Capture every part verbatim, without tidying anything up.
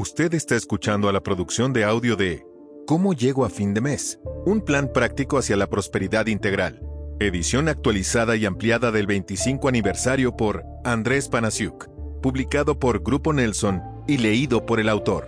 Usted está escuchando a la producción de audio de ¿Cómo llego a fin de mes? Un plan práctico hacia la prosperidad integral. Edición actualizada y ampliada del veinticinco aniversario por Andrés Panasiuk. Publicado por Grupo Nelson y leído por el autor.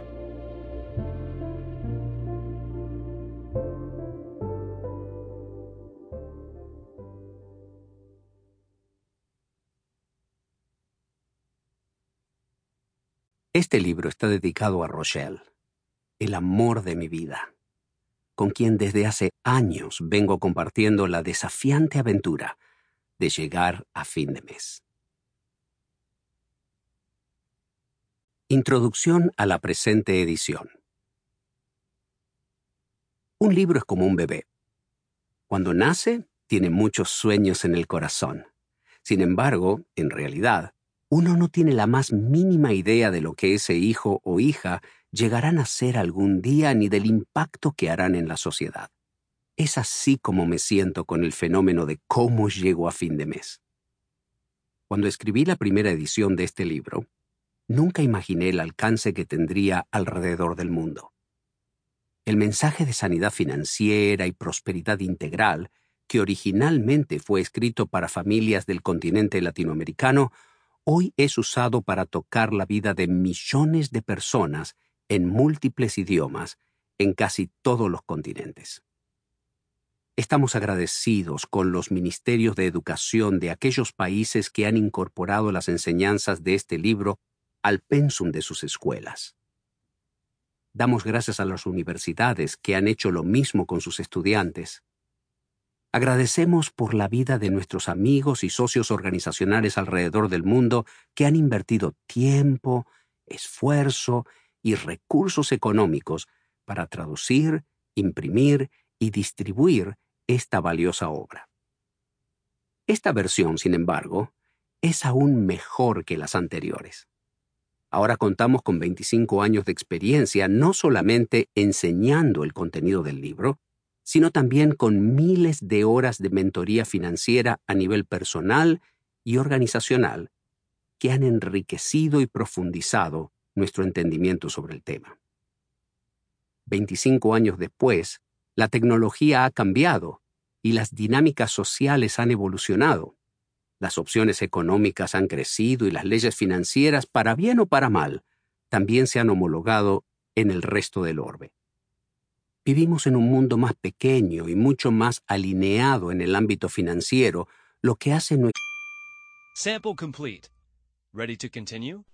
Este libro está dedicado a Rochelle, el amor de mi vida, con quien desde hace años vengo compartiendo la desafiante aventura de llegar a fin de mes. Introducción a la presente edición. Un libro es como un bebé. Cuando nace, tiene muchos sueños en el corazón. Sin embargo, en realidad, uno no tiene la más mínima idea de lo que ese hijo o hija llegarán a ser algún día ni del impacto que harán en la sociedad. Es así como me siento con el fenómeno de cómo llego a fin de mes. Cuando escribí la primera edición de este libro, nunca imaginé el alcance que tendría alrededor del mundo. El mensaje de sanidad financiera y prosperidad integral, que originalmente fue escrito para familias del continente latinoamericano, hoy es usado para tocar la vida de millones de personas en múltiples idiomas en casi todos los continentes. Estamos agradecidos con los ministerios de educación de aquellos países que han incorporado las enseñanzas de este libro al pensum de sus escuelas. Damos gracias a las universidades que han hecho lo mismo con sus estudiantes. Agradecemos por la vida de nuestros amigos y socios organizacionales alrededor del mundo que han invertido tiempo, esfuerzo y recursos económicos para traducir, imprimir y distribuir esta valiosa obra. Esta versión, sin embargo, es aún mejor que las anteriores. Ahora contamos con veinticinco años de experiencia no solamente enseñando el contenido del libro, sino también con miles de horas de mentoría financiera a nivel personal y organizacional que han enriquecido y profundizado nuestro entendimiento sobre el tema. veinticinco años después, la tecnología ha cambiado y las dinámicas sociales han evolucionado. Las opciones económicas han crecido y las leyes financieras, para bien o para mal, también se han homologado en el resto del orbe. Vivimos en un mundo más pequeño y mucho más alineado en el ámbito financiero, lo que hace nuestro... Sample complete. Ready to continue?